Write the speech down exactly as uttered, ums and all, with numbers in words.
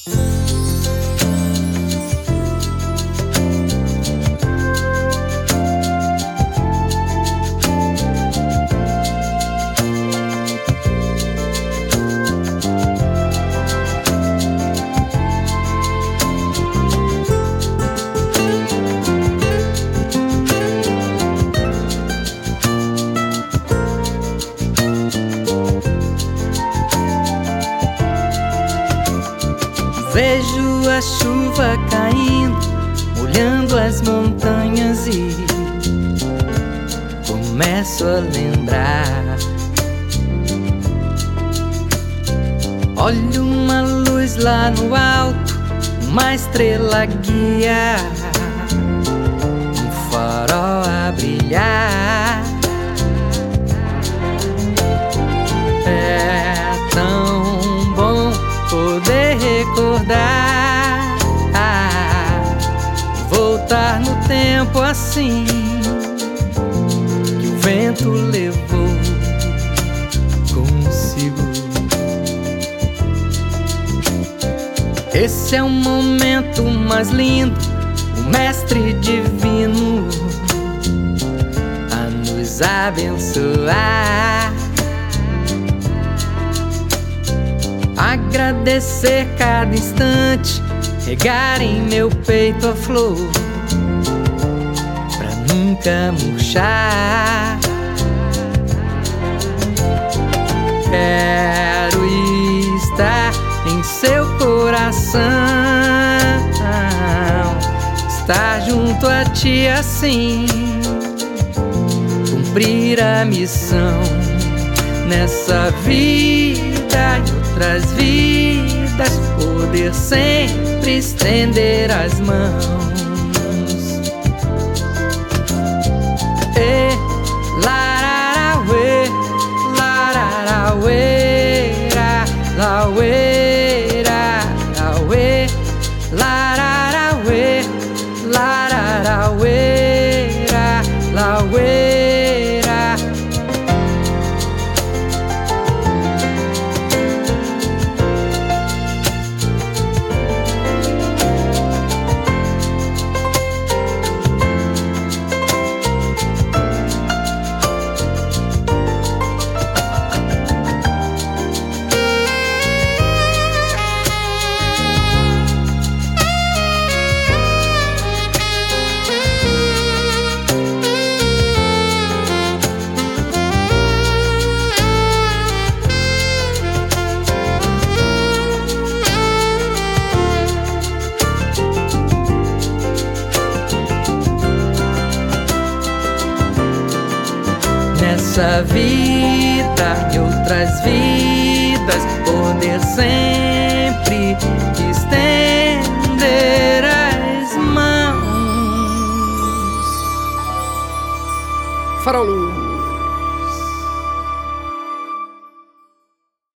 Vejo a chuva caindo, molhando as montanhas e começo a lembrar. Olho uma luz lá no alto, uma estrela guia, um farol a brilhar. É tão bom poder recordar, voltar no tempo assim que o vento levou consigo. Esse é o momento mais lindo, o mestre divino a nos abençoar. Agradecer cada instante, regar em meu peito a flor pra nunca murchar. Quero estar em seu coração, estar junto a ti assim, cumprir a missão nessa vida e outras vidas, poder sempre estender as mãos. E lararauê, lararauê, larauê, larauê, lararauê, lararauê, larauê. Nessa vida e outras vidas, poder sempre estender as mãos. Farol.